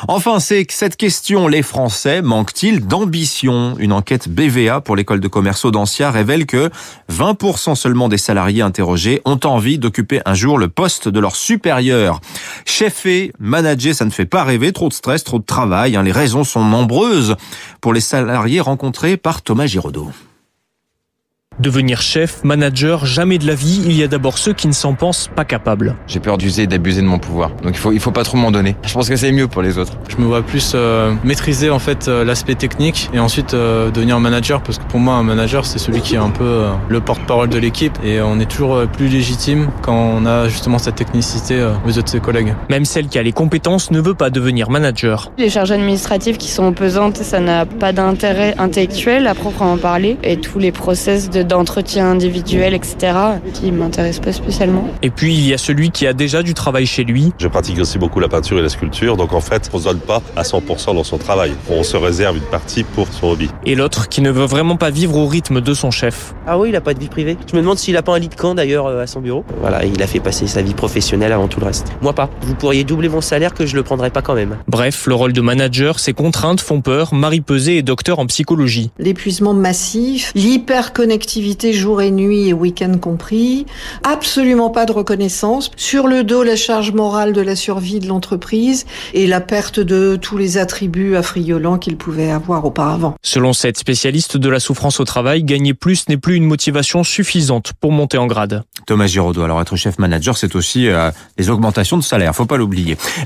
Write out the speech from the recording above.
Enfin, c'est cette question, les Français manquent-ils d'ambition? Une enquête BVA pour l'école de commerce Audencia révèle que 20% seulement des salariés interrogés ont envie d'occuper un jour le poste de leur supérieur. Cheffer, manager, ça ne fait pas rêver, trop de stress, trop de travail. Les raisons sont nombreuses pour les salariés rencontrés par Thomas Giraudot. Devenir chef, manager, jamais de la vie, il y a d'abord ceux qui ne s'en pensent pas capables. J'ai peur d'user et d'abuser de mon pouvoir. Donc il faut pas trop m'en donner. Je pense que c'est mieux pour les autres. Je me vois plus maîtriser en fait l'aspect technique et ensuite devenir manager, parce que pour moi un manager c'est celui qui est un peu le porte-parole de l'équipe et on est toujours plus légitime quand on a justement cette technicité aux yeux de ses collègues. Même celle qui a les compétences ne veut pas devenir manager. Les charges administratives qui sont pesantes, ça n'a pas d'intérêt intellectuel à proprement parler, et tous les process d'entretien individuel, etc., qui ne m'intéressent pas spécialement. Et puis il y a celui qui a déjà du travail chez lui. Je pratique aussi beaucoup la peinture et la sculpture, donc en fait on ne se donne pas à 100% dans son travail. On se réserve une partie pour son hobby. Et l'autre qui ne veut vraiment pas vivre au rythme de son chef. Ah oui, il n'a pas de vie privée. Je me demande s'il n'a pas un lit de camp d'ailleurs à son bureau. Voilà, il a fait passer sa vie professionnelle avant tout le reste. Moi pas. Vous pourriez doubler mon salaire que je le prendrais pas quand même. Bref, le rôle de manager, ses contraintes font peur. Marie Peset est docteur en psychologie. L'épuisement massif, l'hyperconnectivité jour et nuit et week-end compris, absolument pas de reconnaissance, sur le dos la charge morale de la survie de l'entreprise et la perte de tous les attributs affriolants qu'il pouvait avoir auparavant. Selon cette spécialiste de la souffrance au travail, gagner plus n'est plus une motivation suffisante pour monter en grade. Thomas Giraudot, alors être chef manager, c'est aussi les augmentations de salaire, faut pas l'oublier.